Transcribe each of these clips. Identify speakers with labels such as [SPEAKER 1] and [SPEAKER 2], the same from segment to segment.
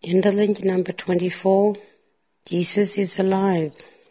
[SPEAKER 1] Interlink number 24. Jesus is alive.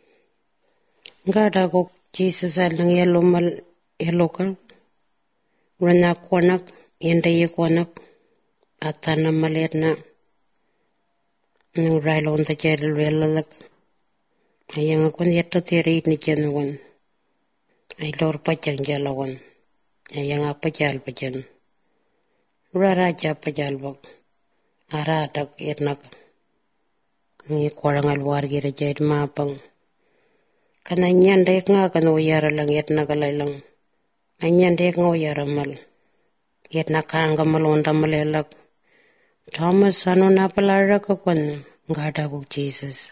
[SPEAKER 1] Gada ko Jesus alang yellow ka. Rana kwanak, yenda ye kwanak. Atana malet na. Nang railo on the jedel relalak. Ayang akon yetta tirit ni jenawan. Ay lor pachang jalawan. Ayang apajal pajan. Raraja pajalbok. Aratak yetnak. Ngi kwarangal wargi rajait mapang. Kana nyandek nga kano yara lang yetnak alaylang. Ay nyandek nga yara mal. Yetnak hanga malonda malelak. Thomas ano na palara ka kwan. Ngada ko Jesus.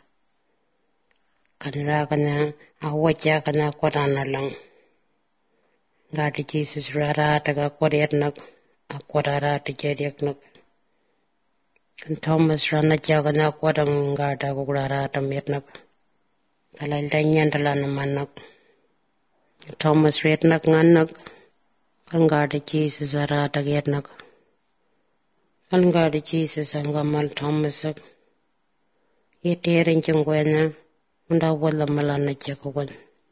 [SPEAKER 1] Kanra kana awatya kana kwarana lang. Ngada Jesus rarata ka kwaretnak. Akwararata jedeknak. Kan Thomas rana jaga na kwadang ngada ko rarata metnak. Kalalda nyandala namanak. Thomas retnak nganak. Kan ngada Jesus rarata getnak. Kan ngada Jesus anggamal Thomas ak. Yetirin jungwena. Unda wala malana jakukon.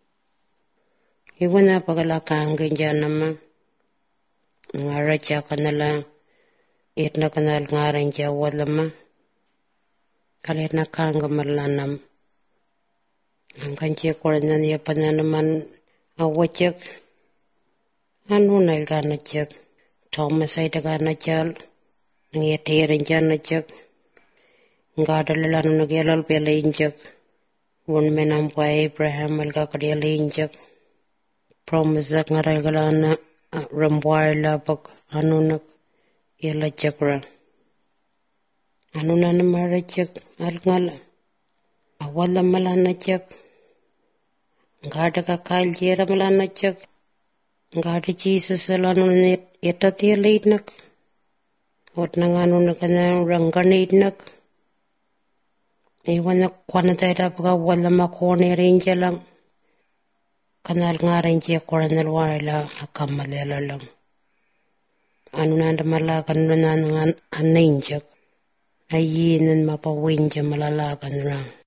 [SPEAKER 1] Iwana pagala kaangin janama. Ngaraja kanala. Itna kanal ngaran jawalama. Kaletna kanga malanam. Angkan cekuran ya pananaman awajak. Anu nail gana jak. Thomas ay dagana jal. Nangyatirin jana jak. Ngada lalano nagyalal pala injak. One menam pa Abraham alga kadiala injak. Promisak ngaral galana rambuar labak anunak. Yala jakra. Anu na namara jak alngala. Awala malana jak. Ngada kakal jera malana jak. Ngada Jesus alano net etati alaidnak. Ot nangano na kana ranganidnak. Iwan na kwana tayo paka wala makone rinja lang. Kanal nga rinja koranal wala akamalela lang. Anu nanda malakan na nangan aninjak. Ayinan mapawinja malalakan na.